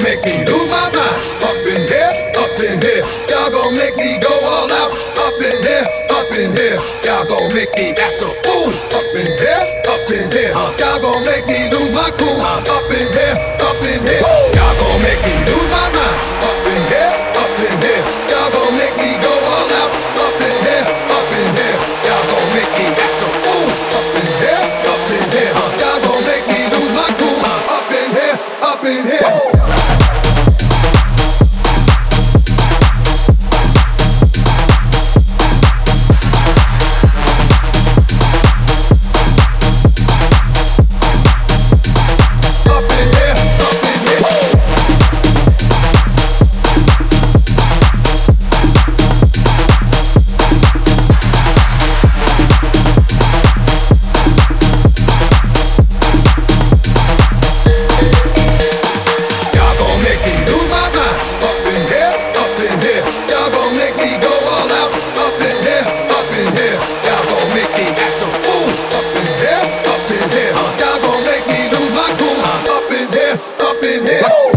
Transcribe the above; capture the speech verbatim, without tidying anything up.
make me lose my mind. Up in here, up in here. Y'all gon' make me go all out. Up in here, up in here. Y'all gon' make me act a fool. Up in here, up in here. Y'all gon' make me lose my cool. Up in here, up in here. Y'all gon' make me lose my mind. Up in here, up in here. Y'all gon' make me go all out. Up in here, up in here. Y'all gon' make me act a fool. Up in here, up in here. Y'all gon' make me lose my cool. Up in here, up in here. Up in here.